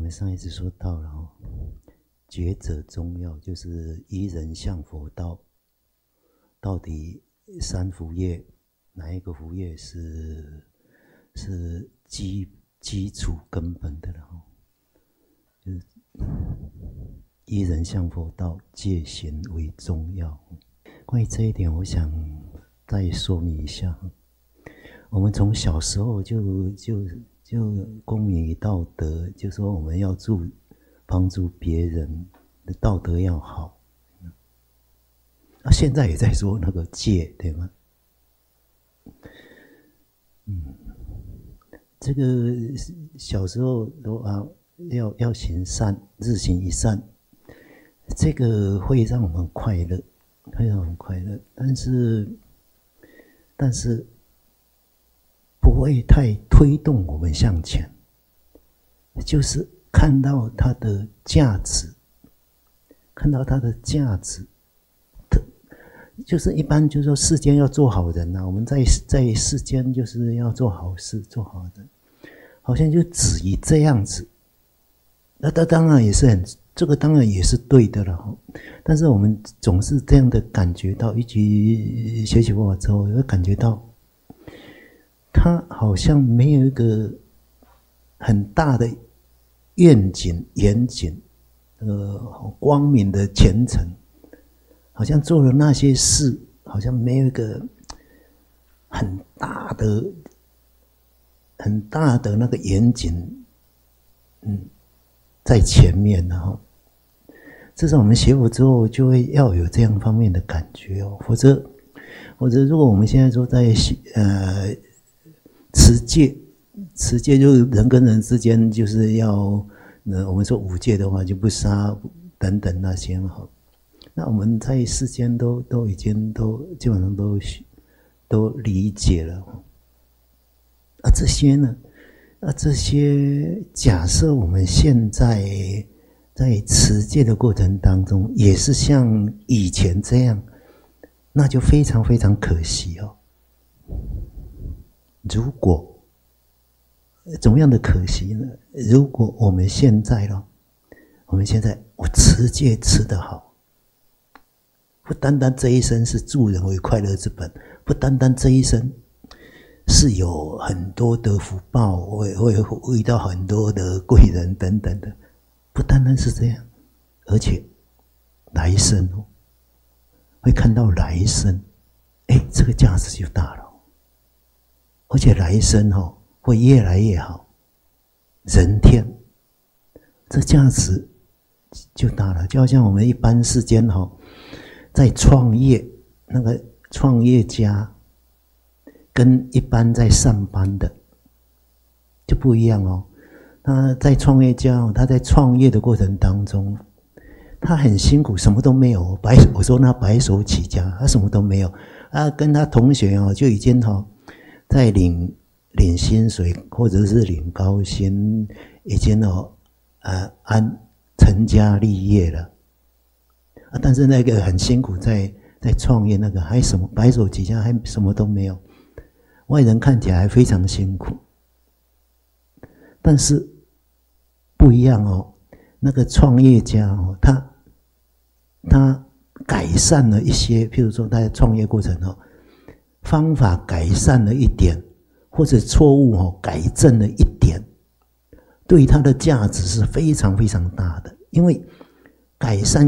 们上一次说到了觉者中要，就是依人向佛道。到底三福业哪一个福业是基础根本的了？就是依人向佛道，戒行为重要。关于这一点，我想再说明一下。我们从小时候就公民与道德，就说我们要帮助别人的道德要好。现在也在说那个戒，对吗？这个小时候都要行善，日行一善，这个会让我们快乐，会让我们快乐，但是不会太推动我们向前，就是看到它的价值，就是一般就是说世间要做好人啊，我们在世间就是要做好事，做好人，好像就止于这样子。那当然也是这个当然也是对的了，但是我们总是这样的感觉到，一起学习佛法之后，会感觉到他好像没有一个很大的愿景、远景，光明的前程，好像做了那些事，好像没有一个很大的那个远景，在前面了。至少我们学佛之后，就会要有这样方面的感觉哦，否则如果我们现在说在持戒就是人跟人之间就是要我们说五戒的话，就不杀等等那些哈。那我们在世间都已经基本上都理解了。这些呢？这些假设我们现在在持戒的过程当中，也是像以前这样，那就非常非常可惜哦。如果怎么样的可惜呢？如果我们现在我持戒持得好，不单单这一生是助人为快乐之本，不单单这一生是有很多的福报，会遇到很多的贵人等等的，不单单是这样，而且来生会看到来生，这个价值就大了，而且来生会越来越好，人天，这价值就大了。就好像我们一般世间在创业，那个创业家跟一般在上班的就不一样哦。他在创业家，他在创业的过程当中，他很辛苦，什么都没有。我说他白手起家，他什么都没有。跟他同学就已经在领薪水，或者是领高薪，已经成家立业了。但是那个很辛苦在创业，那个还什么白手起家，还什么都没有。外人看起来还非常辛苦，但是不一样哦。那个创业家他改善了一些，譬如说他在创业过程方法改善了一点，或者错误改正了一点，对他的价值是非常非常大的。因为改善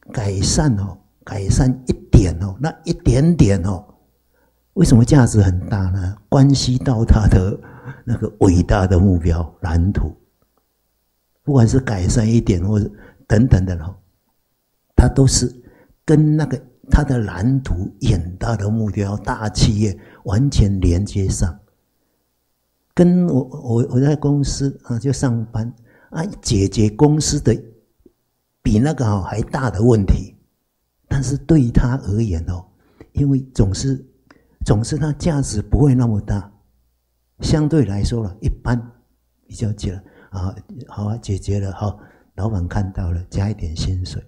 一点那一点点为什么价值很大呢？关系到他的那个伟大的目标蓝图，不管是改善一点或者等等的他都是跟那个他的蓝图远大的目标大企业完全连接上。跟我在公司就上班解决公司的比那个还大的问题，但是对他而言因为总是他价值不会那么大，相对来说了一般比较起来好解决了，好老板看到了，加一点薪水，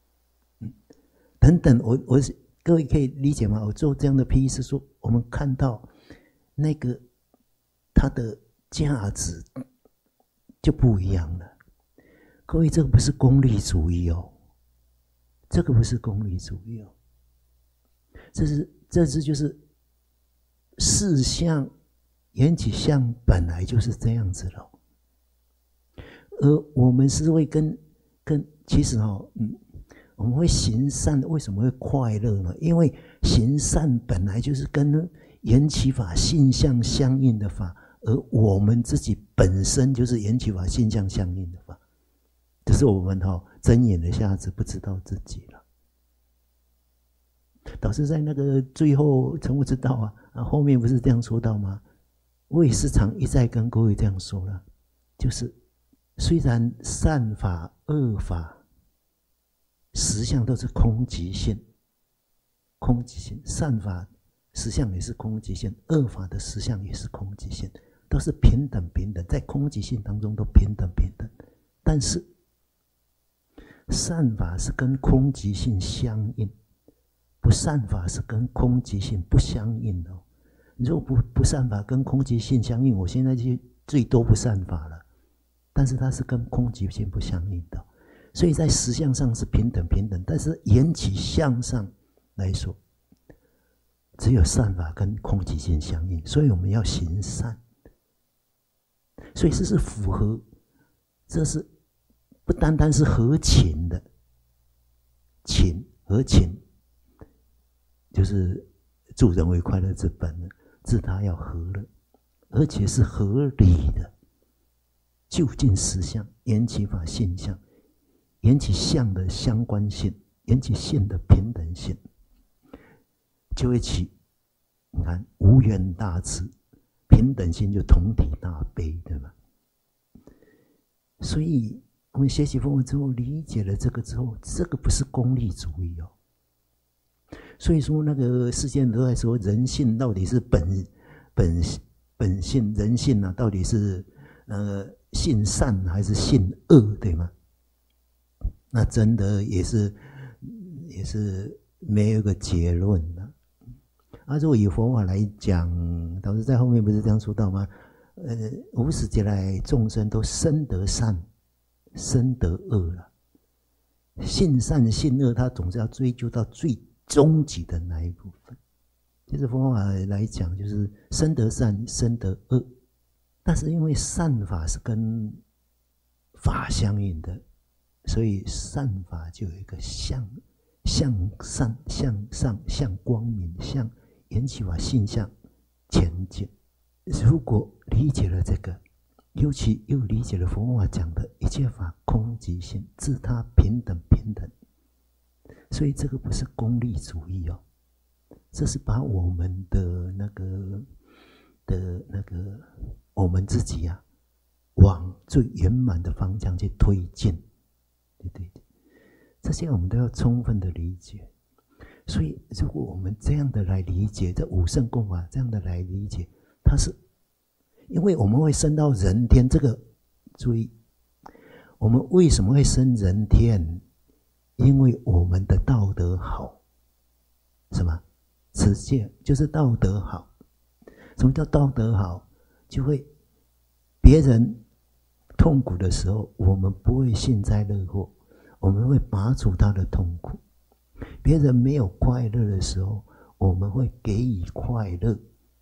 等等。各位可以理解吗？我做这样的批是说，我们看到那个它的价值就不一样了。 各位，这个不是功利主义哦，这个不是功利主义哦，这就是事相缘起相本来就是这样子了。而我们是会跟其实我们会行善，为什么会快乐呢？因为行善本来就是跟缘起法性相相应的法，而我们自己本身就是缘起法性相相应的法，只是我们睁眼的瞎子不知道自己了。导师在那个最后成悟之道后面不是这样说到吗？我也时常一再跟各位这样说了，就是虽然善法恶法实相都是空寂性，空寂性，善法实相也是空寂性，恶法的实相也是空寂性，都是平等，在空寂性当中都平等。但是善法是跟空寂性相应，不善法是跟空寂性不相应的。如果不善法跟空寂性相应，我现在就最多不善法了，但是它是跟空寂性不相应的。所以在实相上是平等，但是缘起相上来说，只有善法跟空寂性相应，所以我们要行善。所以这是符合，这是不单单是合情的，合情就是助人为快乐之本，自他要和乐，而且是合理的，就近实相，缘起法性相。缘起相的相关性，缘起性的平等性，就会起你看无缘大慈，平等心就同体大悲，对吧？所以我们学习佛法之后，理解了这个之后，这个不是功利主义哦。所以说那个世间都在说人性到底是本性，人性到底是性善还是性恶，对吗？那真的也是没有一个结论的。如果以佛法来讲，导师在后面不是这样说到吗？无始劫来众生都生得善，生得恶了。性善性恶，他总是要追究到最终极的那一部分。就是佛法来讲，就是生得善，生得恶。但是因为善法是跟法相应的，所以善法就有一个向善、向上、向光明、向缘起法性相前进。如果理解了这个，尤其又理解了佛法讲的一切法空寂性，自他平等，所以这个不是功利主义哦，这是把我们的那个我们自己往最圆满的方向去推进。对，这些我们都要充分的理解。所以如果我们这样的来理解，这五圣共法这样的来理解，它是因为我们会升到人天，这个注意，我们为什么会升人天？因为我们的道德好，什么？持戒就是道德好。什么叫道德好？就会别人痛苦的时候，我们不会幸灾乐祸，我们会拔除他的痛苦；别人没有快乐的时候，我们会给予快乐。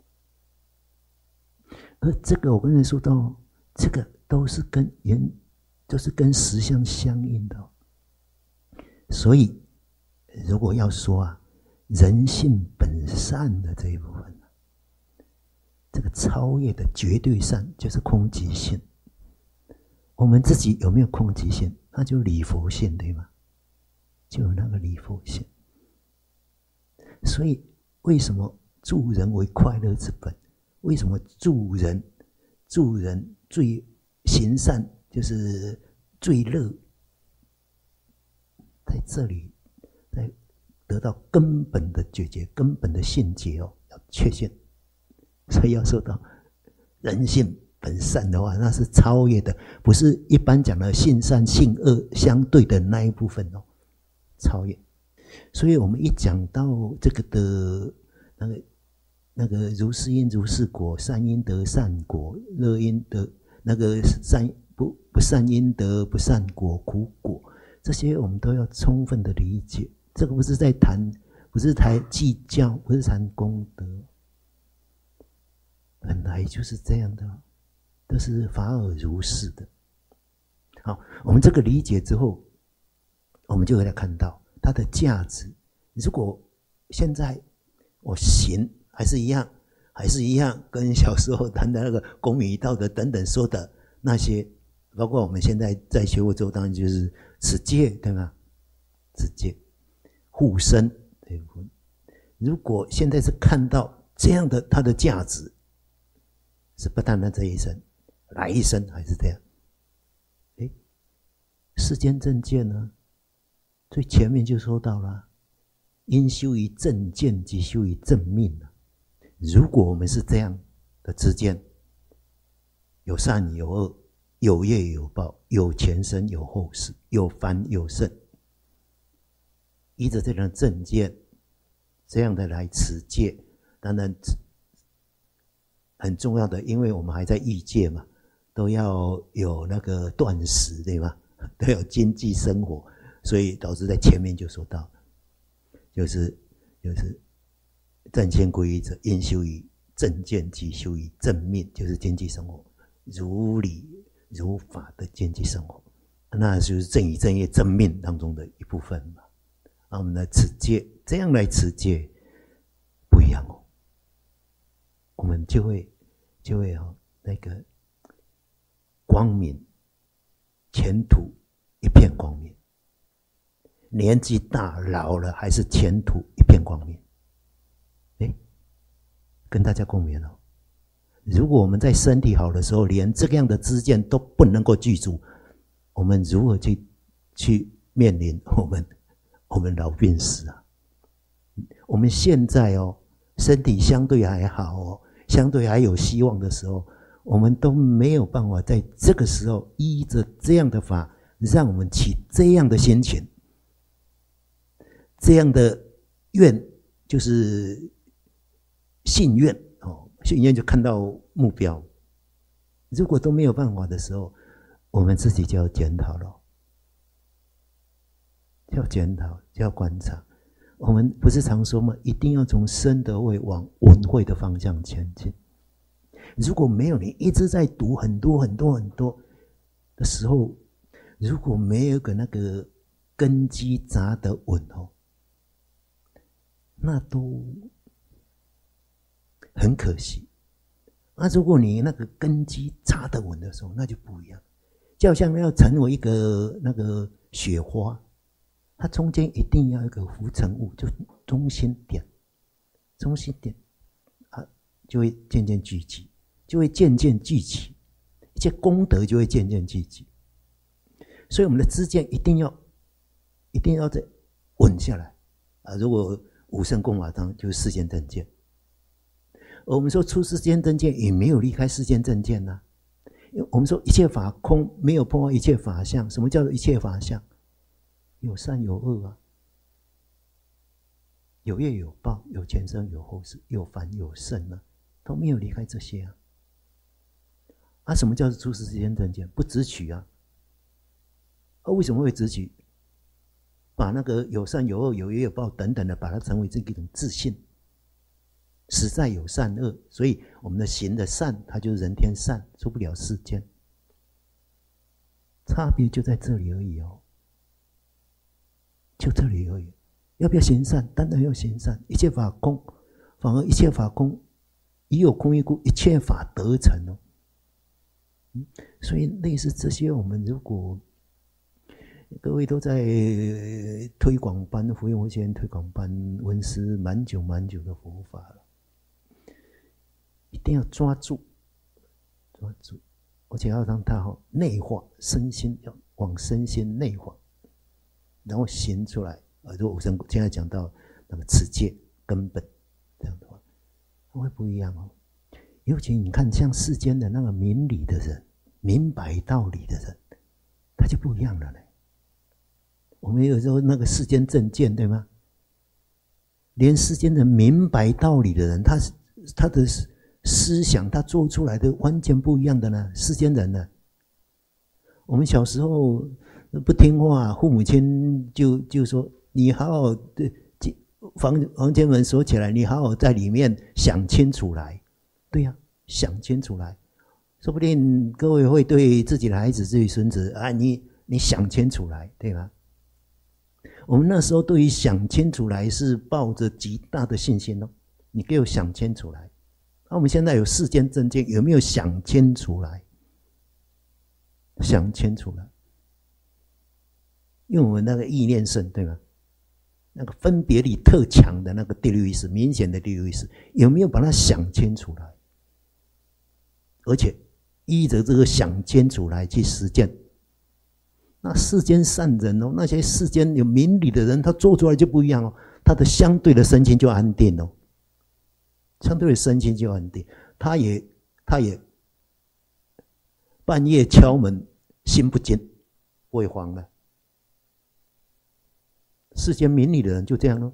而这个我刚才说到，这个都是跟实相相应的。所以如果要说人性本善的这一部分，这个超越的绝对善就是空寂性。我们自己有没有空寂性？那就理佛性，对吗？就有那个理佛性。所以为什么助人为快乐之本？为什么助人最行善就是最乐？在这里，在得到根本的觉觉，根本的性结要确信。所以要说到人性本善的话，那是超越的，不是一般讲的性善性恶相对的那一部分超越。所以我们一讲到这个的那个如是因如是果，善因得善果，乐因得那个善不善因得，不善果，苦果，这些我们都要充分的理解。这个不是在谈，不是谈计较，不是谈功德，本来就是这样的，都是法尔如是的。好，我们这个理解之后，我们就会来看到它的价值。如果现在我行还是一样，跟小时候谈的那个公允一道德等等说的那些，包括我们现在在学佛之后，当然就是持戒，对吗？持戒、护身，对不对？如果现在是看到这样的它的价值，是不单单这一生，来一生还是这样。世间正见呢，最前面就说到了，因修于正见，即修于正命。如果我们是这样的知见，有善有恶，有业有报，有前生有后世，有凡有圣，依着这样的正见，这样的来持戒，当然很重要的，因为我们还在欲界嘛，都要有那个断食，对吗？都有经济生活，所以导致在前面就说到，就是正见归依者，应修于正见，即修于正命，就是经济生活，如理如法的经济生活，那就是正语正业正命当中的一部分嘛。我们来持戒，这样来持戒不一样哦，我们就会那个光明，前途一片光明，年纪大老了还是前途一片光明。跟大家共勉哦。如果我们在身体好的时候，连这样的知见都不能够具足，我们如何去面临我们老病死啊？我们现在身体相对还好相对还有希望的时候，我们都没有办法在这个时候依着这样的法，让我们起这样的心情，这样的愿，就是信愿信愿就看到目标。如果都没有办法的时候，我们自己就要检讨了，就要检讨，就要观察。我们不是常说吗？一定要从身德慧往文慧的方向前进。如果没有你一直在读很多的时候，如果没有个那个根基扎得稳那都很可惜。如果你那个根基扎得稳的时候，那就不一样。就好像要成为一个那个雪花，它中间一定要有一个浮尘物，就中心点就会渐渐聚集，一切功德就会渐渐聚集。所以我们的知见一定要再稳下来如果五圣共法当就是世间正见，而我们说出世间正见也没有离开世间正见因为我们说一切法空，没有破坏一切法相。什么叫做一切法相？有善有恶有业有报，有前生有后世，有凡有圣都没有离开这些什么叫做出世间正见？不执取为什么会执取？把那个有善有恶有业有报等等的，把它成为这种自信，实在有善恶，所以我们的行的善，它就是人天善，出不了世间。差别就在这里而已就这里而已。要不要行善？当然要行善。一切法空，反而一切法空，已有空一故，一切法得成所以类似这些，我们如果各位都在推广班、福音佛学院推广班闻思蛮久的佛法了，一定要抓住，而且要让它内化身心，要往身心内化，然后行出来。如果我现在讲到那个持戒根本这样的话，会不一样尤其你看，像世间的那个明理的人、明白道理的人，他就不一样了呢。我们有时候那个世间正见，对吗？连世间的明白道理的人，他的思想，他做出来的完全不一样的呢。世间人呢， 我们小时候不听话，父母亲就说你好好的房间门锁起来，你好好在里面想清楚来。对呀，想清楚来，说不定各位会对自己的孩子、自己孙子啊，你想清楚来，对吧？我们那时候对于想清楚来是抱着极大的信心哦。你给我想清楚来。那我们现在有4件证件，有没有想清楚来？想清楚来，因为我们那个意念圣，对吧？那个分别力特强的那个第六意识，明显的第六意识，有没有把它想清楚来？而且依着这个想清楚来去实践。那世间善人哦，那些世间有明理的人，他做出来就不一样哦，他的相对的身心就安定哦，相对的身心就安定，他也半夜敲门心不惊，不会慌了。世间明理的人就这样咯。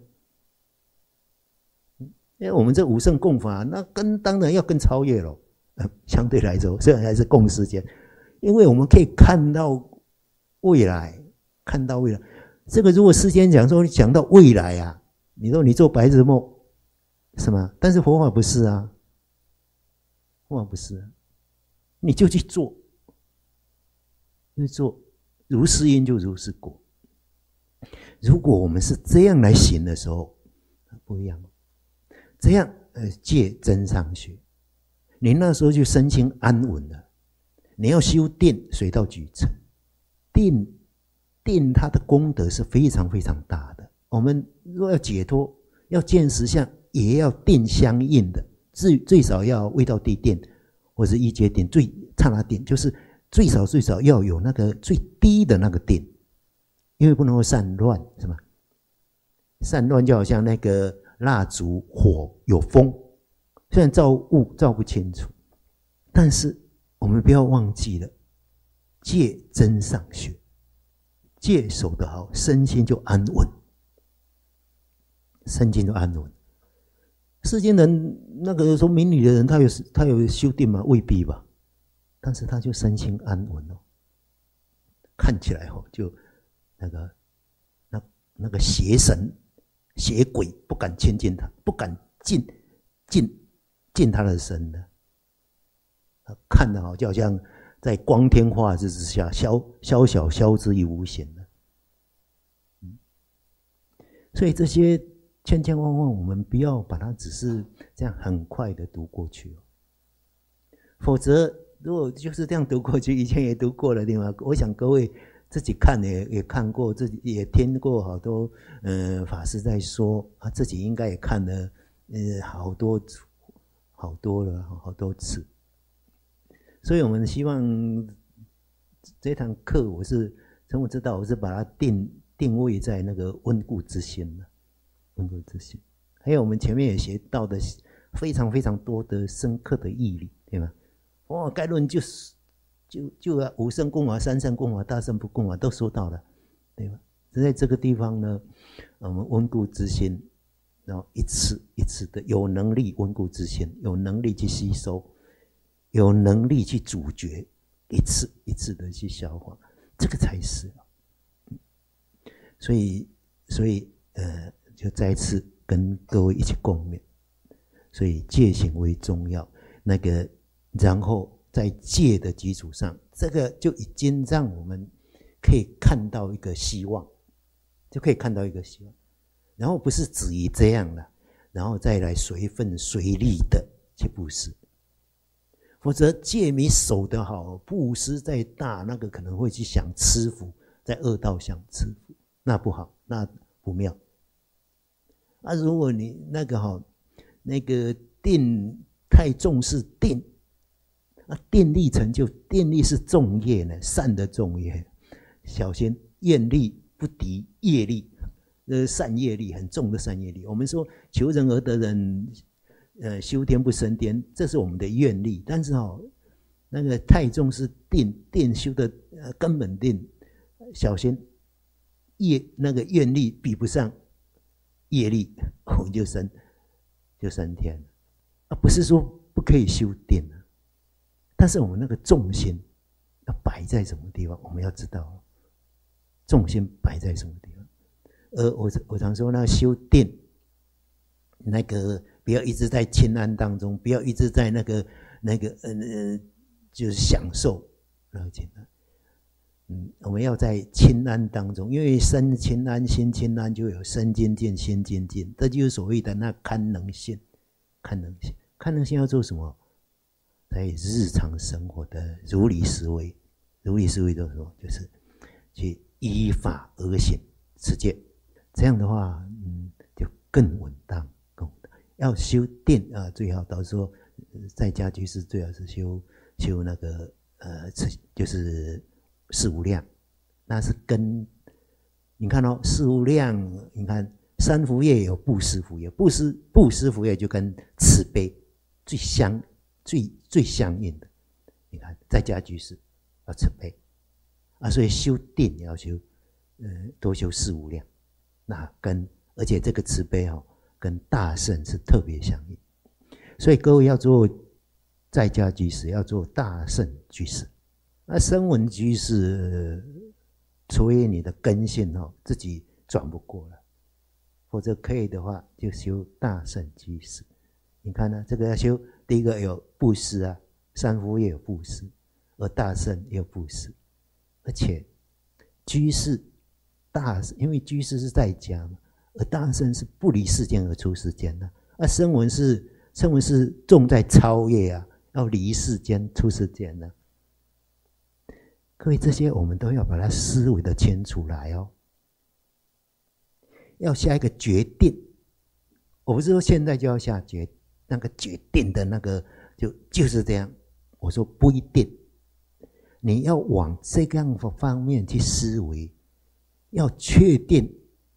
因为我们这五圣共法，那当然要更超越了。相对来说，虽然还是共世间，因为我们可以看到未来，看到未来。这个如果世间讲到未来啊，你说你做白日梦，是吗？但是佛法不是啊，佛法不是啊，你就去做，去做，如是因就如是果。如果我们是这样来行的时候，不一样。这样戒真上学，你那时候就身心安稳了。你要修定，水到渠成。定它的功德是非常非常大的。我们若要解脱，要见实相，也要定相应的，最少要未到地定，或者一阶定，最刹那定，就是最少要有那个最低的那个定，因为不能够散乱，是吧？散乱就好像那个蜡烛火有风，虽然照雾照不清楚，但是我们不要忘记了戒真上学，戒守得好，身心就安稳，身心就安稳。世间人那个说明理的人，他有修定吗？未必吧，但是他就身心安稳哦，看起来哦，就那个邪神邪鬼不敢亲近他，不敢进他的身的，看得好，就好像在光天化日之下，宵小消之于无形的。所以这些千千万万，我们不要把它只是这样很快的读过去，否则如果就是这样读过去，以前也读过了，对吗？我想各位自己看也看过，自己也听过好多法师在说啊，自己应该也看了好多了，好多次。所以我们希望这堂课，我知道我是把它定位在那个温故知新的，温故知新。还有我们前面也学到的非常非常多的深刻的义理，对吗？概论就五圣共法、三圣共法、大圣不共法都说到了，对吧？在这个地方呢，我们温故知新，然后一次一次的有能力温故知新，有能力去吸收，有能力去咀嚼，一次一次的去消化，这个才是。所以就再次跟各位一起共勉。所以戒行为重要，然后在戒的基础上，这个就已经让我们可以看到一个希望，就可以看到一个希望。然后不是止于这样了，然后再来随分随力的去布施。否则戒没守得好，布施再大，那个可能会去想吃福，在恶道想吃福，那不好，那不妙。如果你那个定太重视定，定力成就，定力是重业呢，善的重业，小心愿力不敌业力，善业力很重的善业力。我们说求人而得人，修天不生天，这是我们的愿力，但是那个太重视定修的根本定，小心那个愿力比不上业力，我们就升天了。不是说不可以修定，但是我们那个重心要摆在什么地方，我们要知道重心摆在什么地方。我常说那修定，那个不要一直在清安当中，不要一直在那个就是享受那个清安。我们要在清安当中，因为身清安、心清安，就有身精进、心精进，这就是所谓的那堪能性。堪能性要做什么？在日常生活的如理思维，如理思维就是什么？就是去依法而行持戒，这样的话，就更稳当。要修定啊，最好到时候在家居士最好是修那个就是四无量，那是跟你看四无量，你看三福业有布施福业，布施福业就跟慈悲最相应的。你看在家居士要慈悲啊，所以修定要修多修四无量，那而且这个慈悲跟大圣是特别相应，所以各位要做在家居士，要做大圣居士。那声闻居士，除非你的根性自己转不过来，否则可以的话就修大圣居士。你看呢，这个要修，第一个有布施啊，三福业有布施，而大圣也有布施，而且居士因为居士是在家嘛，而大圣是不离世间而出世间的，声闻是重在超越啊，要离世间出世间的。各位，这些我们都要把它思维的清楚来要下一个决定。我不是说现在就要下那个决定的那个就是这样，我说不一定，你要往这样的方面去思维，要确定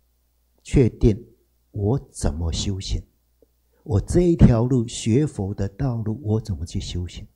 我怎么修行，我这一条路学佛的道路我怎么去修行。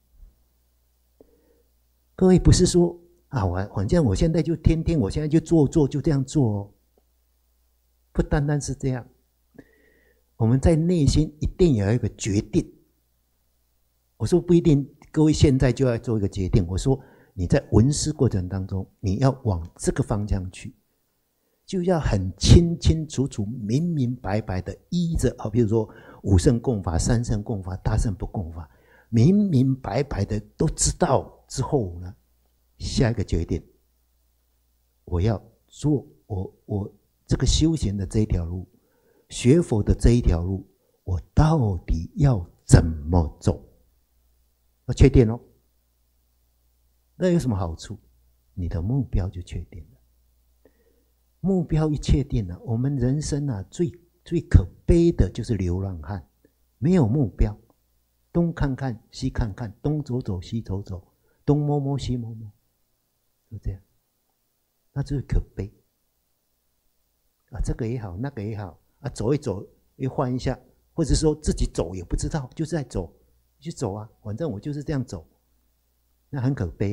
各位不是说反正我现在就天天，我现在就做就这样做不单单是这样，我们在内心一定有一个决定。我说不一定各位现在就要做一个决定，我说你在闻思过程当中，你要往这个方向去，就要很清清楚楚、明明白白的依着比如说五圣供法、三圣供法、大圣不供法，明明白白的都知道之后呢，下一个决定，我要做我这个修行的这一条路，学佛的这一条路，我到底要怎么走？要确定那有什么好处？你的目标就确定了。目标一确定了，我们人生最可悲的就是流浪汉，没有目标，东看看西看看，东走走西走走，东摸摸西摸摸，就这样，那就是可悲这个也好，那个也好走一走又换一下，或者说自己走也不知道，就是在走，去走反正我就是这样走，那很可悲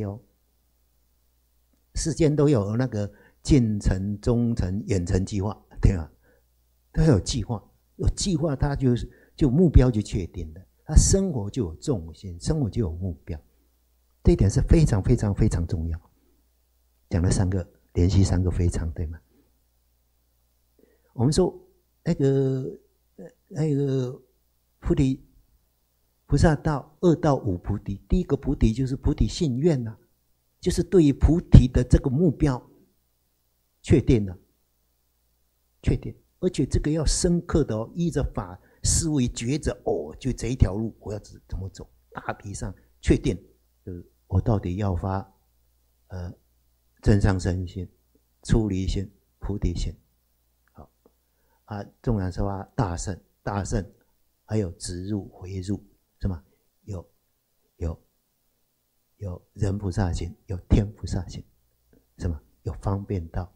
世间都有那个近程、中程、远程计划，对吧？都有计划，有计划，他就目标就确定了，他生活就有重心，生活就有目标，这一点是非常非常非常重要。讲了连续三个非常，对吗？我们说那个菩萨道2到5菩提，第一个菩提就是菩提信愿就是对于菩提的这个目标确定了，而且这个要深刻的依着法思维觉着就这一条路我要怎么走，大体上确定，就是我到底要发真上身心、出离心、菩提心。纵然说大圣还有直入回入，是吗？有人菩萨行，有天菩萨行，是吗？有方便道，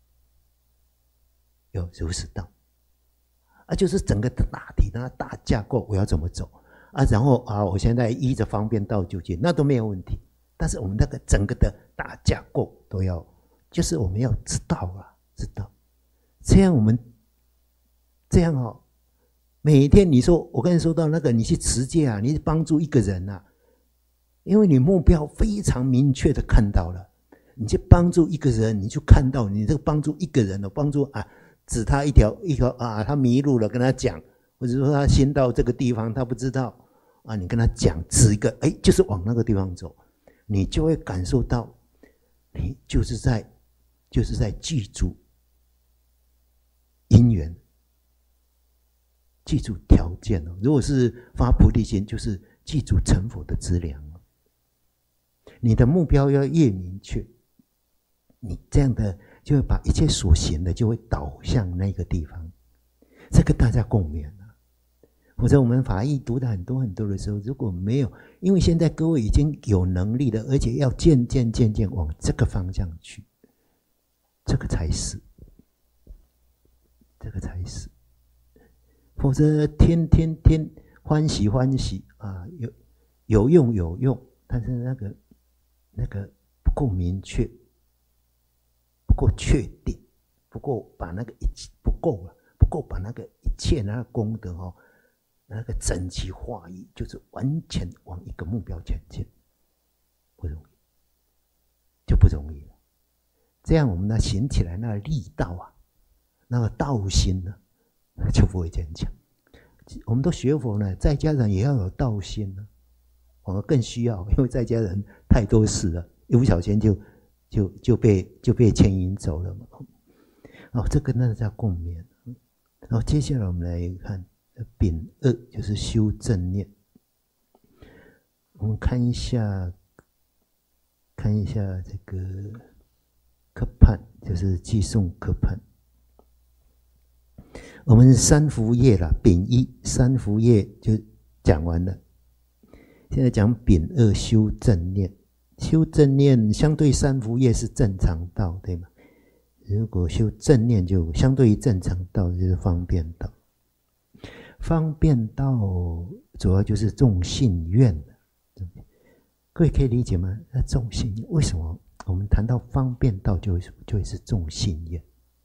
有如实道就是整个的大体的大架构我要怎么走然后我现在依着方便道就近，那都没有问题。但是我们那个整个的大架构都要，就是我们要知道知道，这样我们这样每天你说我跟你说到那个，你去持戒你帮助一个人因为你目标非常明确的看到了，你去帮助一个人，你就看到你这个帮助一个人的帮助啊，指他一条啊，他迷路了，跟他讲，或者说他先到这个地方，他不知道啊，你跟他讲，指一个，就是往那个地方走，你就会感受到，你就是在记住因缘，记住条件哦。如果是发菩提心，就是记住成佛的资粮。你的目标要越明确，你这样的就会把一切所行的就会导向那个地方，这个大家共勉啊。否则我们法义读的很多的时候，如果没有，因为现在各位已经有能力了，而且要渐渐往这个方向去，这个才是，否则天欢喜啊，有用，但是那个不够明确，不够确定，不够把那个不够把那个一切那个功德那个整齐划一，就是完全往一个目标前进，不容易，就不容易了。这样我们行起来那个力道啊，那个道心呢，就不会坚强。我们都学佛呢，在家人也要有道心呢，反而更需要，因为在家人太多事了，一不小心就被牵引走了嘛。这个那叫共勉。然后接下来我们来看丙二，就是修正念。我们看一下这个科判，就是寄送科判。我们三福业啦，丙一三福业就讲完了，现在讲丙二修正念。修正念相对三福业是正常道，对吗？如果修正念就相对于正常道就是方便道。方便道主要就是重信愿的，各位可以理解吗？那重信愿为什么我们谈到方便道就会是重信愿？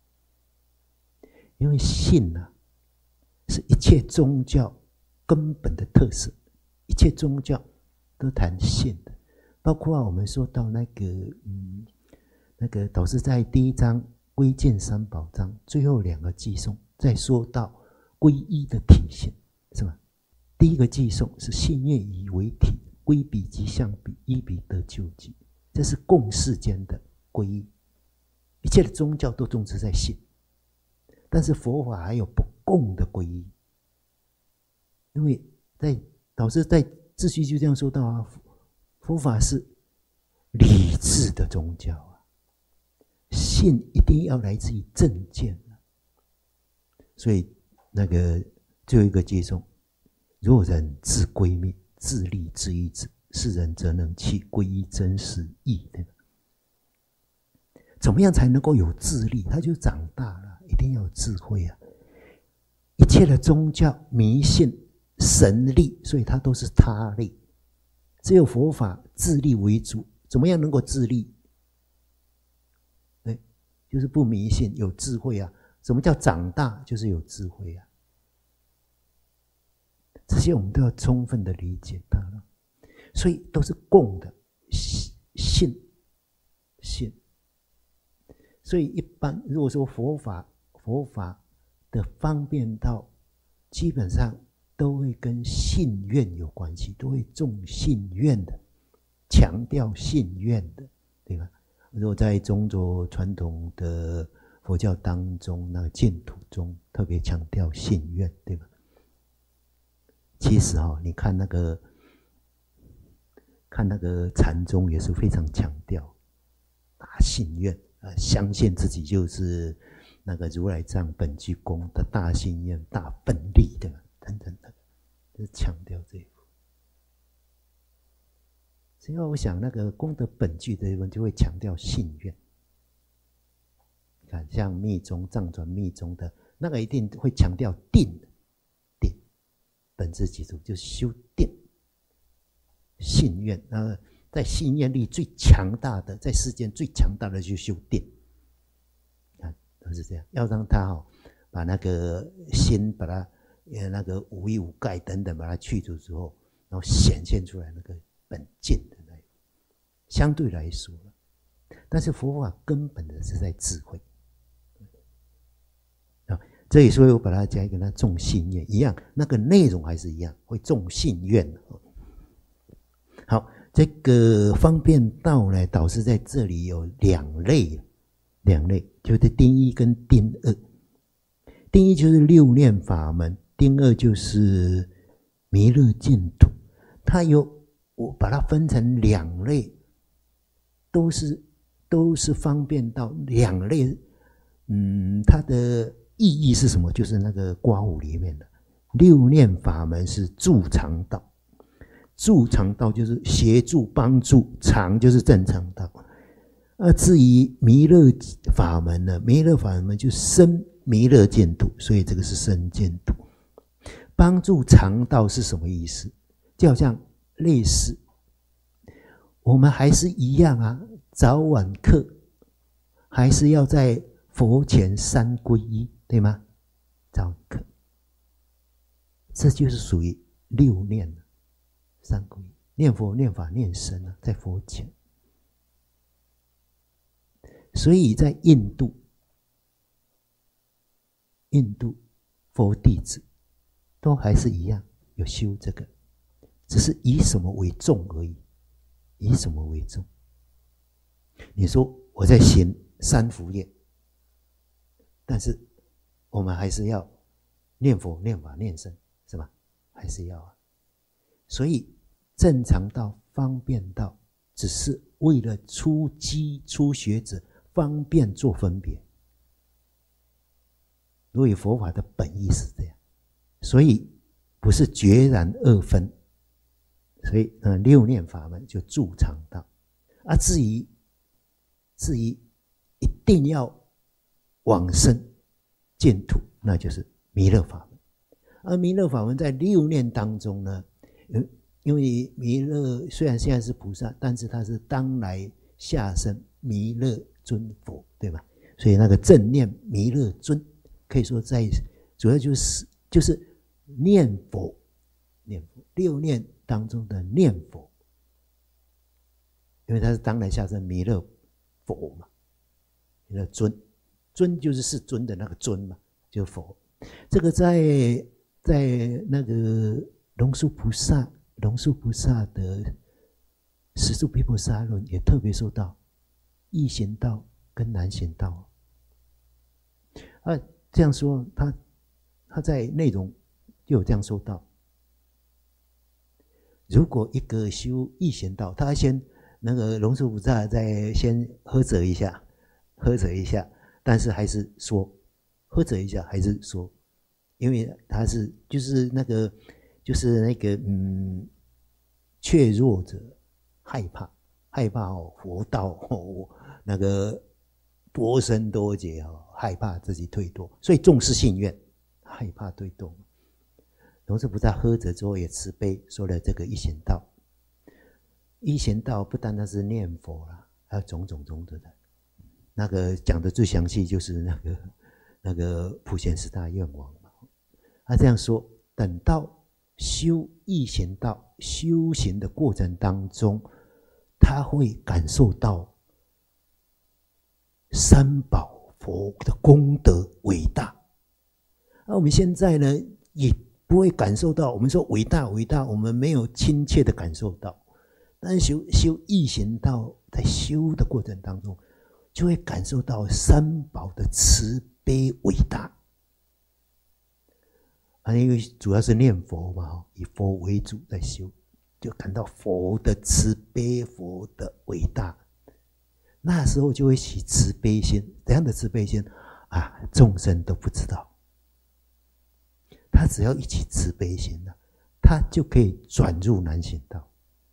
因为信是一切宗教根本的特色，一切宗教都谈信的，包括我们说到那个导师在第一章归见三宝章最后两个偈颂，再说到皈依的体现，是吧？第一个偈颂是信愿以为体，归彼即相彼，依彼得救济，这是共世间的皈依，一切的宗教都重视在信。但是佛法还有不共的皈依，因为导师在秩序就这样说到啊，佛法是理智的宗教啊，信一定要来自于正见啊。所以那个最后一个偈颂，若人自归命，自立自依之，是人则能弃皈依真实义，对吧？怎么样才能够有自立？他就长大了，一定要有智慧啊！一切的宗教迷信神力，所以它都是他力。只有佛法自立为主，怎么样能够自立？就是不迷信，有智慧啊！什么叫长大？就是有智慧啊！这些我们都要充分的理解它了，所以都是共的信。所以一般如果说佛法的方便道，基本上都会跟信愿有关系，都会重信愿的，强调信愿的，对吧？如果在中国传统的佛教当中，那个净土中特别强调信愿，对吧？其实你看那个禅宗也是非常强调大信愿，相信自己就是那个如来藏本具功的大信愿、大本力的等等的，就是强调这一步。所以我想那个功德本具的部分就会强调信愿。你看像密宗藏传密宗的那个一定会强调定本质基础，就是修定信愿。在信愿力最强大的，在世间最强大的就是修定。看都是这样，要让他把那个心把它那个五欲五盖等等把它去除之后，然后显现出来那个本净的相对来说，但是佛法根本的是在智慧啊。这里所以我把它加一个，那重信愿一样，那个内容还是一样，会重信愿。好，这个方便道呢，导师在这里有两类，就是丁一跟丁二。丁一就是六念法门，丁二就是弥勒净土。它我把它分成两类，都是方便道两类。它的意义是什么？就是那个刮胡里面的六念法门是助长道。助长道就是协助帮助，长就是正常道。至于弥勒法门呢，弥勒法门就生弥勒净土，所以这个是生净土。帮助长道是什么意思？就好像类似，我们还是一样啊，早晚课还是要在佛前三皈依，对吗？早晚课，这就是属于六念了。三皈依，念佛、念法、念僧啊，在佛前。所以在印度佛弟子都还是一样有修这个，只是以什么为重而已。以什么为重？你说我在行三福业，但是我们还是要念佛、念法、念僧，是吧？还是要啊。所以正常道、方便道，只是为了初学者方便做分别。所以佛法的本意是这样，所以不是决然二分。所以六念法门就助长道。至于一定要往生净土，那就是弥勒法门。而弥勒法门在六念当中呢，因为弥勒虽然现在是菩萨，但是他是当来下生弥勒尊佛，对吧？所以那个正念弥勒尊，可以说在主要就是念佛，六念当中的念佛，因为他是当来下生弥勒佛嘛，弥勒尊就是世尊的那个尊嘛，就是佛。这个在那个龙树菩萨的十住毗婆沙论也特别说到易行道跟难行道。这样说，他在内容就有这样说到，如果一个修易行道，他先那个龙树菩萨再先呵责一下，但是还是说呵责一下，还是说，因为他就是那个怯弱者害怕佛道那个多生多劫害怕自己退堕，所以重视信愿，害怕退堕。龙树菩萨呵责之后也慈悲说了这个一行道。一行道不单单是念佛啦，还有种种的。那个讲的最详细就是那个普贤十大愿王嘛。他这样说，等到修一行道修行的过程当中，他会感受到三宝佛的功德伟大。我们现在呢也不会感受到，我们说伟大，我们没有亲切的感受到。但是修易行道，在修的过程当中，就会感受到三宝的慈悲伟大。因为主要是念佛嘛，以佛为主在修，就感到佛的慈悲，佛的伟大。那时候就会起慈悲心，怎样的慈悲心众生都不知道。他只要一起慈悲心他就可以转入难行道。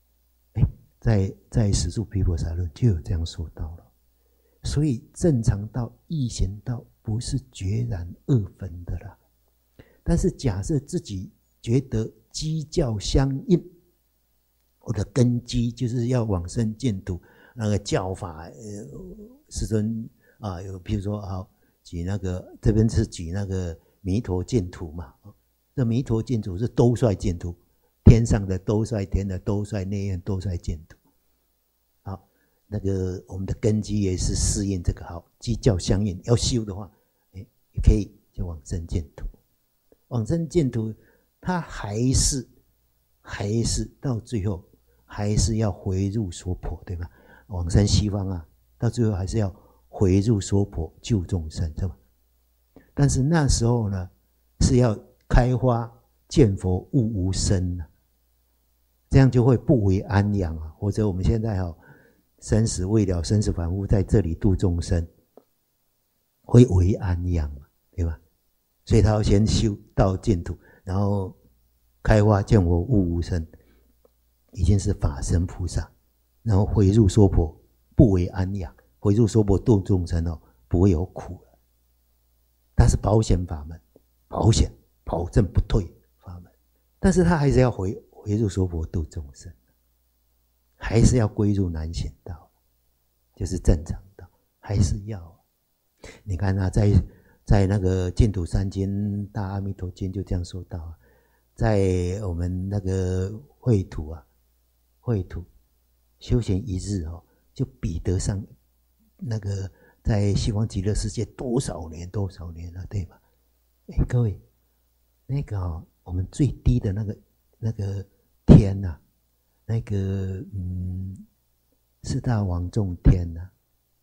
在十住毗婆沙论就有这样说到了。所以正常道、易行道不是决然二分的啦。但是假设自己觉得基教相应，我的根基就是要往生净土，那个教法，师尊有比如说举那个这边是举那个弥陀净土嘛，这弥陀净土是兜率净土，天上的兜率天的兜率内院兜率净土。 那个我们的根基也是适应这个好，基教相应。要修的话，也可以就往生净土。往生净土，它还是到最后还是要回入娑婆，对吧？往生西方啊，到最后还是要回入娑婆救众生，是吧？但是那时候呢，是要开花见佛悟无生啊，这样就会不为安养啊。或者我们现在生死未了，生死反复，在这里度众生，会为安养嘛，对吧？所以他要先修到净土，然后开花见佛悟无生，已经是法身菩萨，然后回入娑婆，不为安养，回入娑婆度众生不会有苦了。它是保险法门，保险保证不退法门，但是他还是要回入娑婆度众生，还是要归入南显道，就是正常道，还是要。你看啊，在那个净土三经大阿弥陀经就这样说到啊，在我们那个秽土修行一日就比得上那个在西方极乐世界多少年了，对吧？各位，那个我们最低的那个天呐，那个四大王众天呐，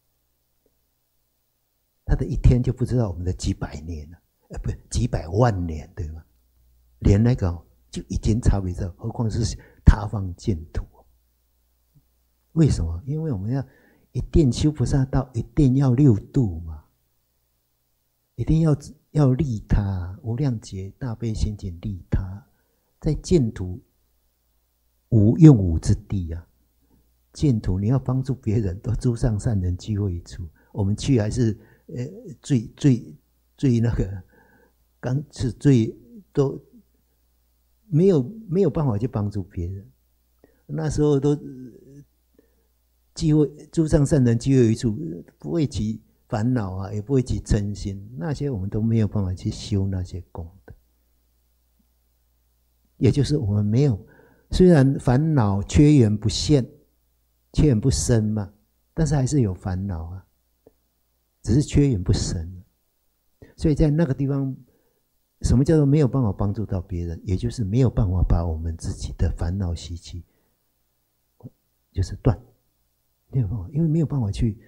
他的一天就不知道我们的几百年了，不是几百万年，对吗？连那个就已经差别这，何况是他方净土？为什么？因为我们要一定修菩萨道，一定要六度嘛，一定要利他，无量劫大悲心经利他，在净土无用武之地啊！净土你要帮助别人，都诸上善人聚会一处，我们去还是最那个，刚是最都没有办法去帮助别人，那时候都聚会诸上善人聚会一处，不会起烦恼啊，也不会起嗔心，那些我们都没有办法去修那些功德。也就是我们没有，虽然烦恼缺缘不现，缺缘不生嘛，但是还是有烦恼啊，只是缺缘不生。所以在那个地方，什么叫做没有办法帮助到别人？也就是没有办法把我们自己的烦恼习气就是断，没有办法，因为没有办法去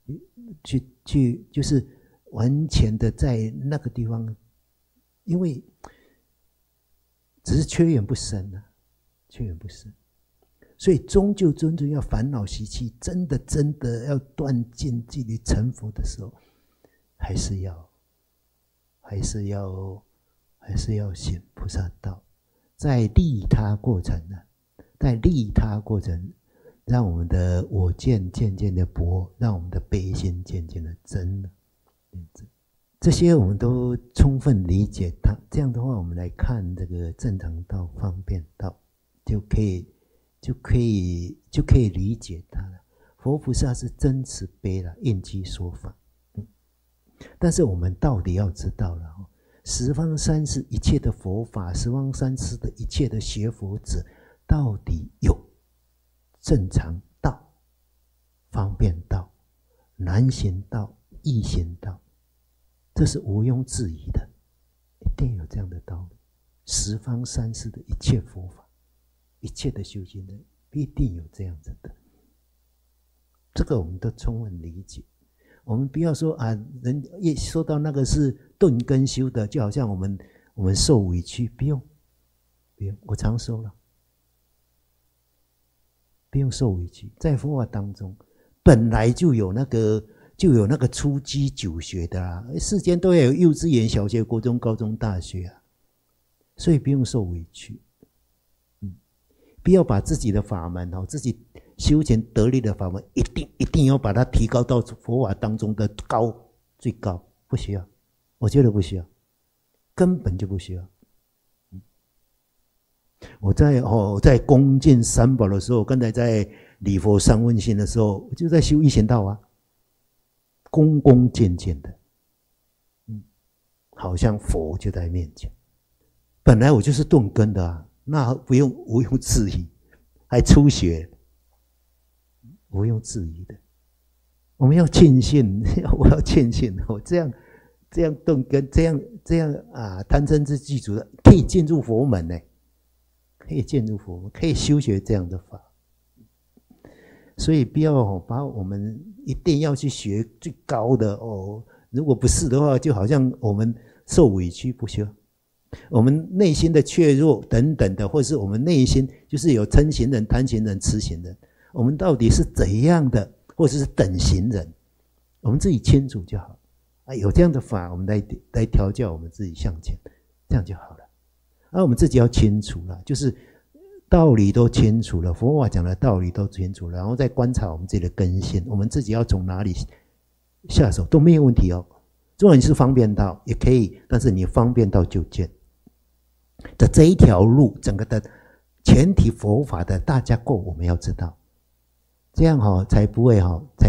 就是完全的在那个地方，因为只是缺缘不生啊，缺缘不生，所以终究要烦恼习气真的要断尽距离成佛的时候，还是要行菩萨道，在利他过程呢，让我们的我见渐渐的薄，让我们的悲心渐渐的增了。这些我们都充分理解它，这样的话，我们来看这个正常道、方便道，就可以理解它了。佛菩萨是真慈悲了，应机说法。但是我们到底要知道了，十方三世一切的佛法，十方三世的一切的学佛者，到底有正常道、方便道、难行道、易行道。这是毋庸置疑的，一定有这样的道理。十方三世的一切佛法，一切的修行人，必定有这样子的。这个我们都充分理解。我们不要说啊，人一说到那个是顿根修的，就好像我们受委屈，不用，我常说了，不用受委屈。在佛法当中，本来就有那个初基九学的啊，世间都要有幼稚园、小学、国中、高中、大学啊，所以不用受委屈。不要把自己的法门自己修行得力的法门，一定要把它提高到佛法当中的最高，不需要，我觉得不需要，根本就不需要。我在恭敬三宝的时候，刚才在礼佛三问心的时候，我就在修一贤道啊，恭敬敬的，好像佛就在面前。本来我就是顿根的啊，那毋庸置疑，还初学， 毋庸置疑的。我们要庆幸，我要庆幸，这样动根，这样啊，贪嗔痴具足的，可以进入佛门呢，可以进入佛门，可以修学这样的法。所以不要把我们一定要去学最高的哦，如果不是的话，就好像我们受委屈不修，我们内心的怯弱等等的，或是我们内心就是有嗔行人、贪行人、痴行人，我们到底是怎样的，或者是等行人，我们自己清楚就好。有这样的法，我们来调教我们自己向前，这样就好了。我们自己要清楚了，就是道理都清楚了，佛法讲的道理都清楚了，然后再观察我们自己的根性，我们自己要从哪里下手都没有问题哦。如果你是方便道也可以，但是你方便道就见的这一条路，整个的前提佛法的大架构我们要知道，这样才不会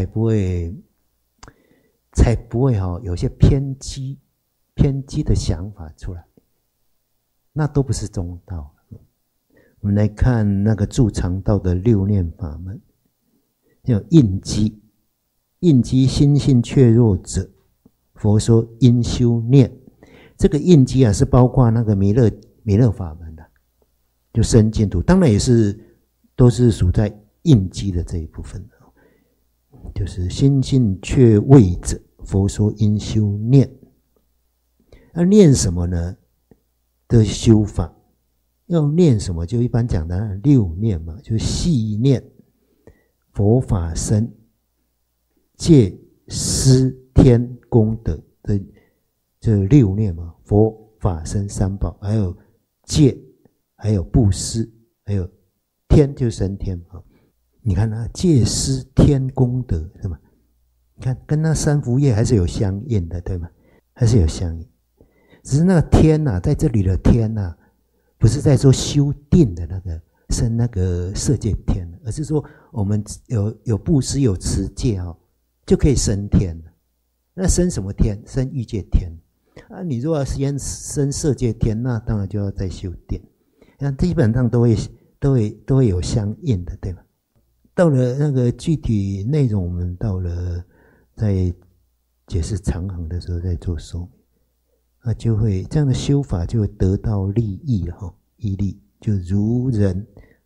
有些偏激的想法出来，那都不是中道。我们来看那个住常道的六念法门，叫应机，应机心性怯弱者，佛说应修念。这个应机是包括那个弥勒法门的，就生净土，当然也是都是属在应机的这一部分的，就是心性却畏者，佛说应修念。念什么呢？的修法要念什么？就一般讲的六念嘛，就细念佛法身、戒、施、天、功德的这六念嘛，佛法身三宝，还有戒，还有布施，还有天，就是升天嘛。你看戒施天功德是吗？你看跟那三福业还是有相应的，对吗？还是有相应。只是那个天在这里的天不是在说修定的那个升那个色界天，而是说我们有布施有持戒就可以升天了。那升什么天？升欲界天你如果要先升色界天，那当然就要再修定。那基本上都会有相应的，对吗？到了那个具体内容，我们到了在解释常恒的时候再做说明，就会这样的修法就会得到利益义利，就如人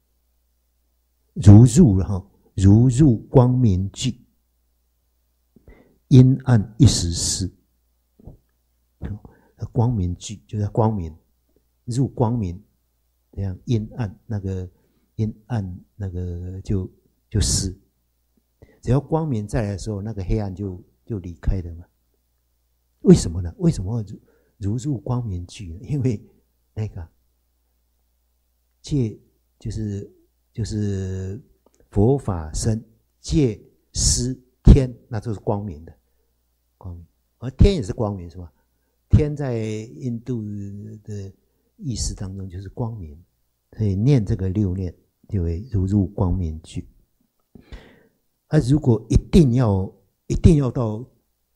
如入光明具，阴暗一时事。光明具就是光明，入光明，这样阴暗那个就失。只要光明再来的时候，那个黑暗就离开了嘛。为什么呢？为什么如入光明具呢？因为那个戒就是佛法身、戒、施、天，那就是光明的光明，而天也是光明，是吧？天在印度的意识当中就是光明，所以念这个六念就会如入光明具。如果一定要到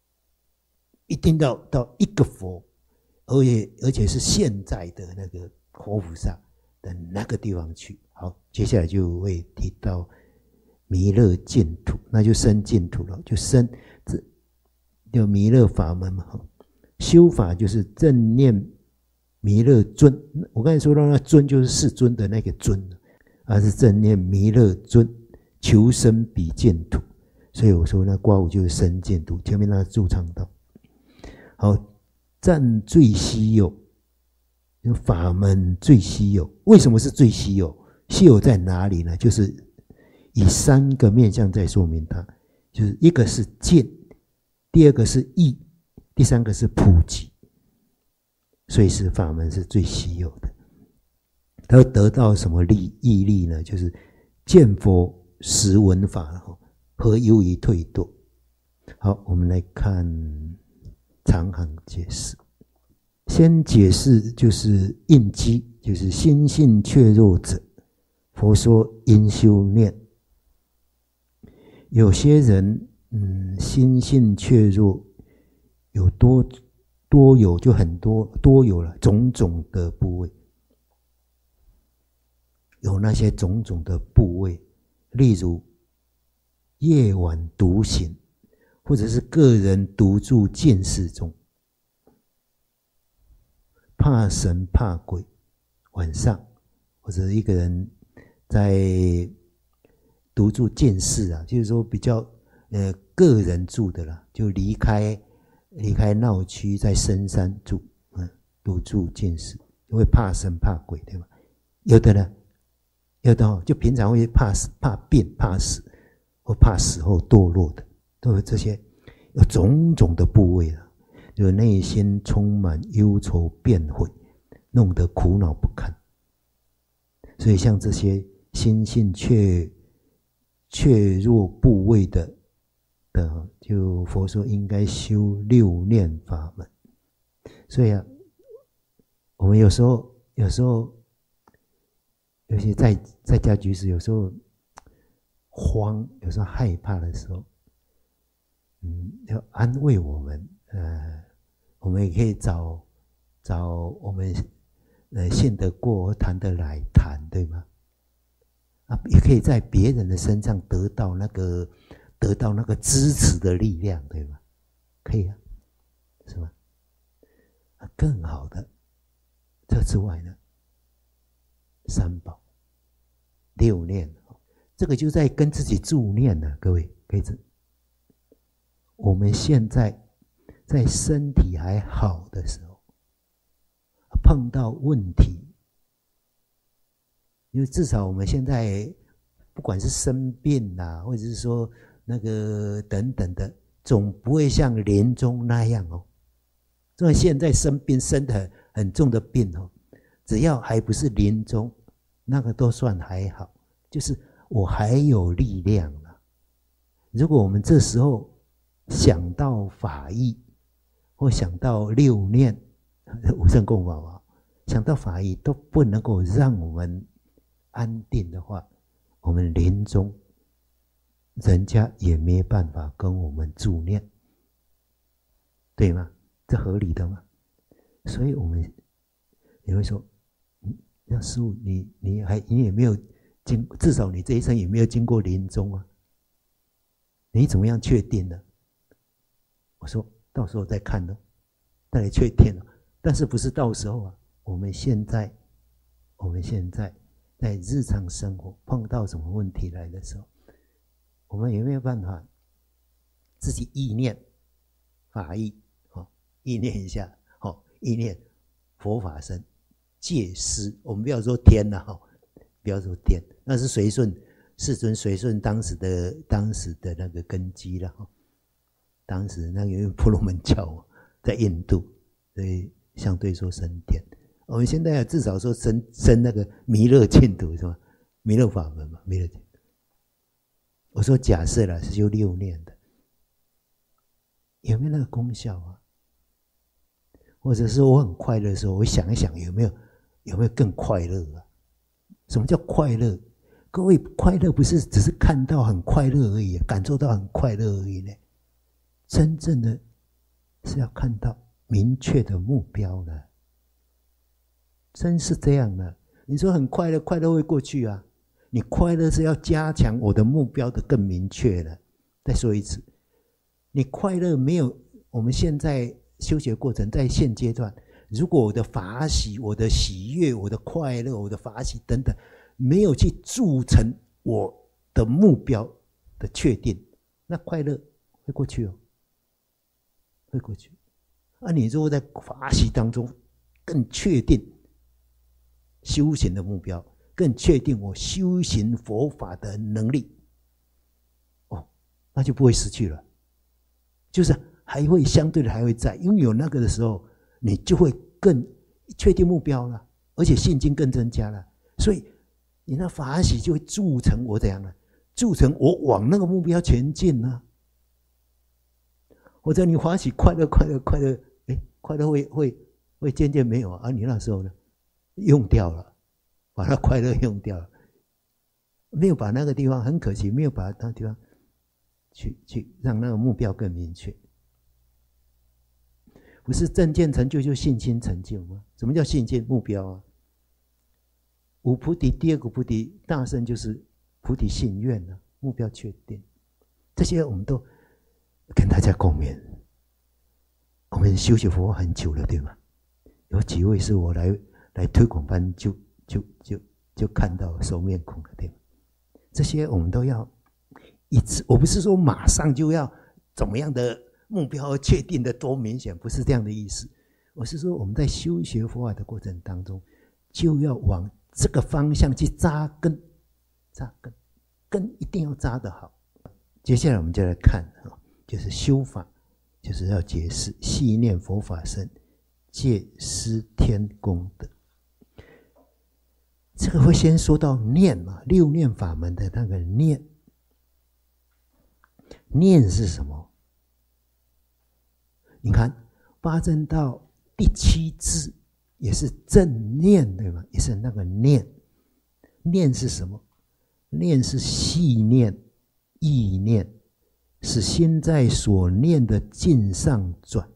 一个佛，而且是现在的那个活菩萨的那个地方去。好，接下来就会提到弥勒净土，那就生净土了，就弥勒法门嘛。修法就是正念弥勒尊，我刚才说到那尊就是世尊的那个尊，而是正念弥勒尊，求生彼净土。所以我说那刮胡就是生净土，前面那个住常道。好，占最稀有，法门最稀有。为什么是最稀有？稀有在哪里呢？就是以三个面向在说明它，就是一个是见，第二个是义，第三个是普及。所以是法门是最稀有的。它会得到什么益利呢？就是见佛识闻法，何忧于退堕。好，我们来看常恒解释。先解释就是应机，就是心性怯弱者，佛说应修念。有些人心性怯弱，有多有就很多有了种种的部位，有那些种种的部位，例如夜晚独行，或者是个人独住见识中，怕神怕鬼，晚上或者一个人在独住见识啊，就是说比较个人住的啦，就离开闹区，在深山住，独住见识，会怕神怕鬼，对吗？有的呢，有的就平常会怕死、怕变、怕死，或怕死后堕落的，都有这些，有种种的部位啊，就内心充满忧愁变悔，弄得苦恼不堪。所以像这些心性怯弱部位的，就佛说应该修六念法门。所以啊，我们有时候，尤其在家居士，有时候慌，有时候害怕的时候，要安慰我们，我们也可以找我们信得过、谈得来谈，对吗？也可以在别人的身上得到那个支持的力量，对吗？可以啊，是吗？更好的，这之外呢，三宝、六念，这个就在跟自己助念了，各位可以我们现在在身体还好的时候，碰到问题，因为至少我们现在不管是生病啦，或者是说那个等等的，总不会像临终那样哦。所以现在生病生得很重的病哦，只要还不是临终，那个都算还好，就是我还有力量了。如果我们这时候想到法义，或想到六念、无生共法嘛，想到法义都不能够让我们安定的话，我们临终人家也没办法跟我们助念，对吗？这合理的吗？所以你会说，那师父，你也没有至少你这一生也没有经过临终啊，你怎么样确定呢？我说到时候再看咯，再来确定了。但是不是到时候啊？我们现在在日常生活碰到什么问题来的时候，我们有没有办法自己意念法义？意念一下，意念佛法身戒师，我们不要说天了，不要说天，那是世尊随顺当时的那个根基了。当时那个婆罗门教在印度，所以相对说升天。我们现在至少说升那个弥勒净土是吧？弥勒法门嘛，弥勒净土。我说假设了是修六念的，有没有那个功效啊？或者是我很快乐的时候，我想一想有没有更快乐啊？什么叫快乐？各位，快乐不是只是看到很快乐而已，感受到很快乐而已呢。真正的是要看到明确的目标了，真是这样的。你说很快乐，快乐会过去啊。你快乐是要加强我的目标的更明确了。再说一次，你快乐没有，我们现在修学过程在现阶段，如果我的法喜、我的喜悦、我的快乐、我的法喜等等，没有去铸成我的目标的确定，那快乐会过去哦，会过去。你如果在法喜当中更确定修行的目标，更确定我修行佛法的能力，那就不会失去了，就是还会相对的还会在，因为有那个的时候，你就会更确定目标了，而且信心更增加了，所以你那法喜就会铸成我怎样呢？铸成我往那个目标前进呢？或者你法喜快乐，快乐会渐渐没有啊？你那时候呢，用掉了，把那快乐用掉了，没有把那个地方，很可惜，没有把那个地方去让那个目标更明确。不是正见成就就信心成就吗？什么叫信心目标啊？五菩提第二个菩提大圣就是菩提信愿啊，目标确定。 这些我们都跟大家共勉。我们修学佛很久了，对吗？有几位是我来推广班就看到熟面孔了，对吗？这些我们都要一直，我不是说马上就要怎么样的目标确定的多明显，不是这样的意思。我是说我们在修学佛法的过程当中，就要往这个方向去扎根，根一定要扎得好。接下来我们就来看，就是修法，就是要解释细念佛法身，戒施天功德。这个会先说到念嘛，六念法门的那个念。念是什么？你看八正道第七字也是正念，对吗？也是那个念。念是什么？念是细念、意念，使心在所念的境上转。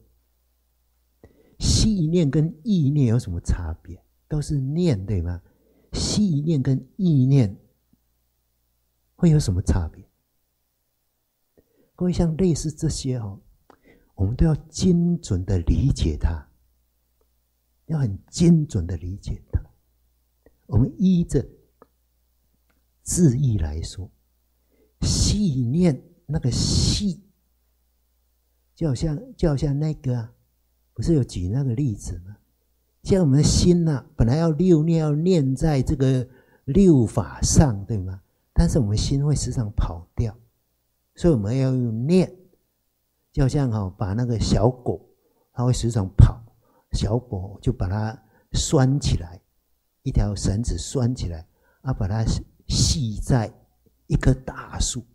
细念跟意念有什么差别？都是念，对吗？细念跟意念会有什么差别？各位，像类似这些我们都要精准的理解它，要很精准的理解它。我们依着字义来说，细念那个细，就好像那个不是有举那个例子吗？像我们的心本来要六念，要念在这个六法上，对吗？但是我们心会时常跑掉，所以我们要用念。就好像把那个小狗，它会时常跑，小狗就把它拴起来，一条绳子拴起来，把它系在一棵大树，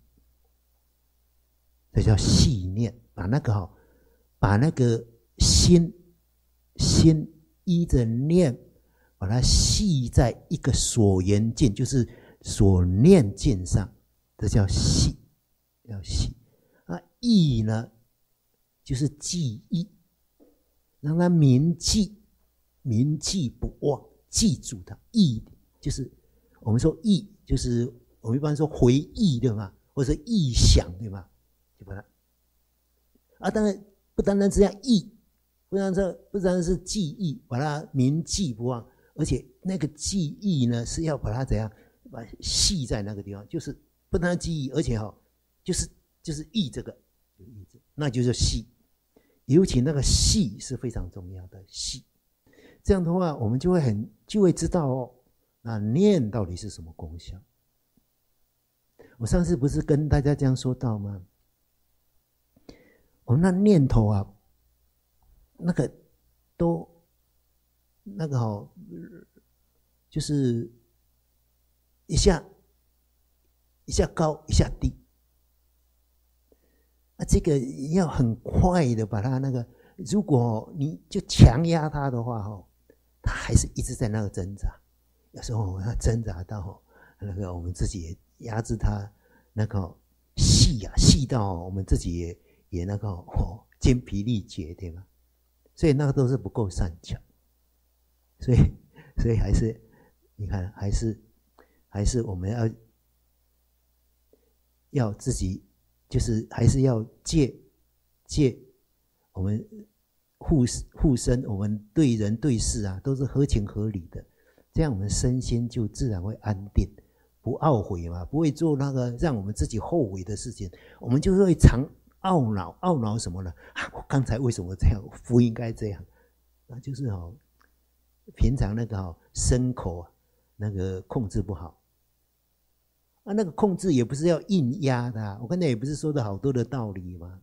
这叫系念。把那个心依着念，把它系在一个所缘境，就是所念境上，这叫系，要系。意呢，就是记忆，让它铭记不忘，记住它。忆就是我们说忆，就是我们一般说回忆，对吗？或者忆想，对吗？就把它当然不单单是这样忆，不单单是记忆，把它铭记不忘，而且那个记忆呢是要把它怎样，把它系在那个地方，就是不单单记忆，而且就是忆这个，那就是系。尤其那个系是非常重要的系，这样的话我们就会知道那念到底是什么功效。我上次不是跟大家这样说到吗？我们那念头那个就是一下高一下低。这个要很快的把它如果你就强压它的话它还是一直在那个挣扎。有时候它挣扎到我们自己也压制它，细到我们自己也精疲力竭，对吗？所以那个都是不够善巧。所以还是你看，还是我们要自己。就是还是要戒我们护身，我们对人对事都是合情合理的，这样我们身心就自然会安定，不懊悔嘛，不会做那个让我们自己后悔的事情。我们就会常懊恼什么呢？我刚才为什么这样？不应该这样。那就是平常身口那个控制不好。那个控制也不是要硬压的我刚才也不是说的好多的道理吗？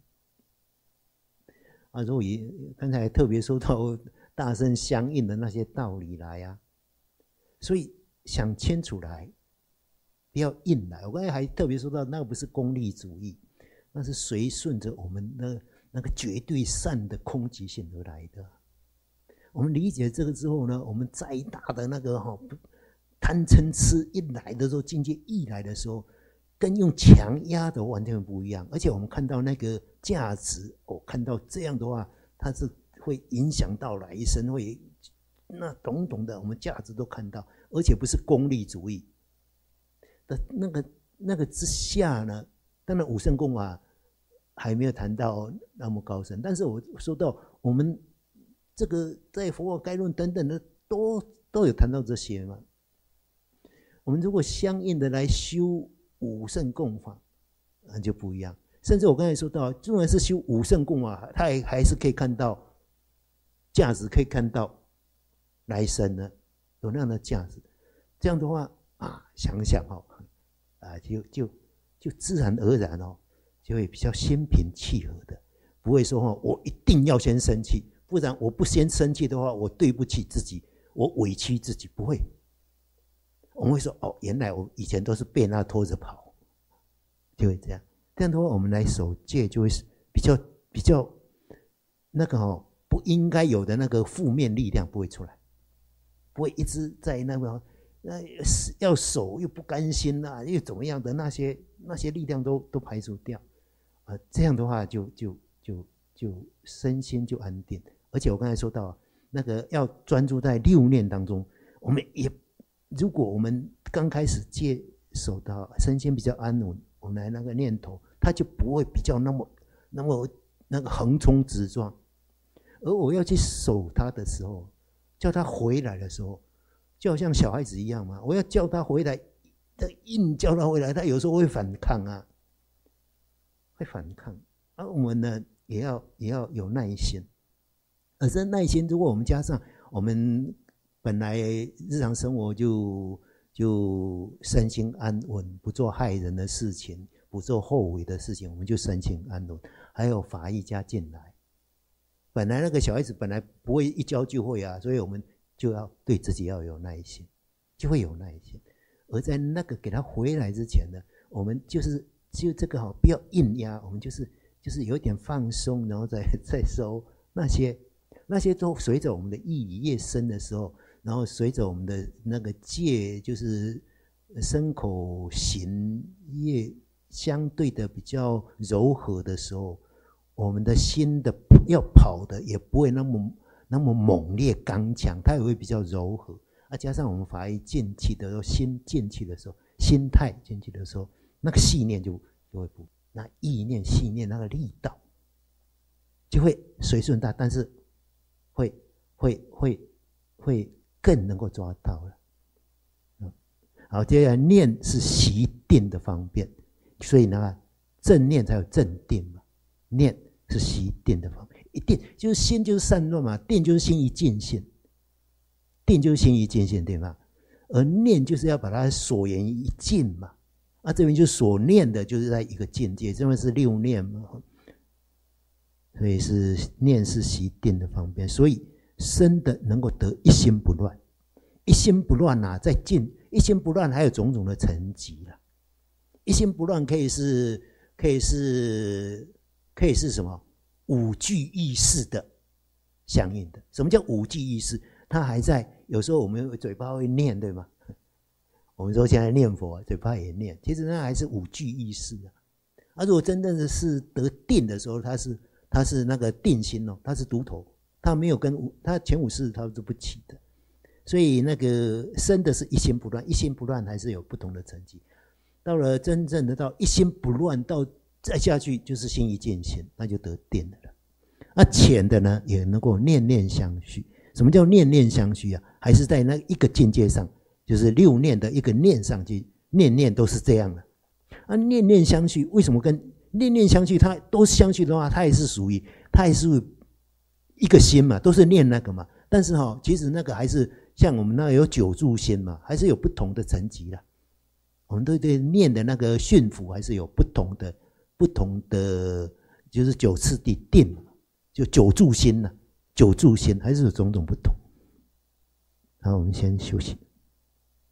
所以刚才特别说到大圣相应的那些道理来所以想清楚来，不要硬来。我刚才还特别说到，那个不是功利主义，那是随顺着我们的那个绝对善的空寂性而来的。我们理解这个之后呢，我们再大的那个贪嗔痴一来的时候，境界一来的时候，跟用强压的完全不一样。而且我们看到那个价值看到这样的话，它是会影响到来生，会那种的我们价值都看到，而且不是功利主义的那个之下呢， 当然五圣共法还没有谈到那么高深，但是我说到我们这个在佛法概论等等的都有谈到这些嘛。我们如果相应的来修五圣共法，那就不一样。甚至我刚才说到，纵然是修五圣共法，他还是可以看到价值，可以看到来生呢有那样的价值。这样的话啊，想想就自然而然就会比较心平气和的，不会说我一定要先生气，不然我不先生气的话，我对不起自己，我委屈自己，不会。我们会说原来我以前都是被那拖着跑，就会这样。这样的话，我们来守戒就会比较那个不应该有的那个负面力量不会出来，不会一直在那个要守又不甘心又怎么样的那些力量都排除掉这样的话就身心就安定。而且我刚才说到那个要专注在六念当中，我们也如果我们刚开始戒守到身心比较安稳，我们来那个念头，它就不会比较那么那个横冲直撞。而我要去守它的时候，叫它回来的时候，就好像小孩子一样嘛，我要叫他回来，硬叫他回来，他有时候会反抗会反抗。而我们呢，也要有耐心。而这耐心，如果我们加上我们本来日常生活就身心安稳，不做害人的事情，不做后悔的事情，我们就身心安稳。还有法义加进来，本来那个小孩子本来不会一教就会所以我们就要对自己要有耐心，就会有耐心。而在那个给他回来之前呢，我们就这个不要硬压，我们就是有点放松，然后再收那些都随着我们的意义越深的时候，然后随着我们的那个戒，就是身口行越相对的比较柔和的时候，我们的心的要跑的也不会那么猛烈刚强，它也会比较柔和。加上我们法义进气的时候，心进气的时候，心态进气的时候，那个细念就会不，那意念细念那个力道就会随顺它，但是会更能够抓到了。好，接下来念是习定的方便，所以呢，正念才有正定嘛。念是习定的方便，一定就是心就是散乱嘛，定就是心一尽性，定就是心一尽性，对吗？而念就是要把它所言一尽嘛。这边就所念的就是在一个境界，这边是六念嘛，所以是念是习定的方便，所以生的能够得一心不乱，一心不乱在静，一心不乱还有种种的层级啦。一心不乱可以是什么？五具意识的相应的。什么叫五具意识？它还在，有时候我们嘴巴会念，对吗？我们说现在念佛，嘴巴也念，其实那还是五具意识如果真正的是得定的时候，它是那个定心它是独头，它没有它前五识它是不起的。所以那个生的是一心不乱，一心不乱还是有不同的层级。到了真正的到一心不乱，到再下去就是心一见心，那就得定了。浅的呢，也能够念念相续。什么叫念念相续还是在那一个境界上，就是六念的一个念上去，念念都是这样的。念念相续，为什么跟念念相续？它都是相续的话，它也是属于一个心嘛，都是念那个嘛。但是其实那个还是像我们那有九住心嘛，还是有不同的层级啦。我们对念的那个驯服还是有不同的，就是九次第定嘛，就九住心九住心还是有种种不同。好，我们先休息。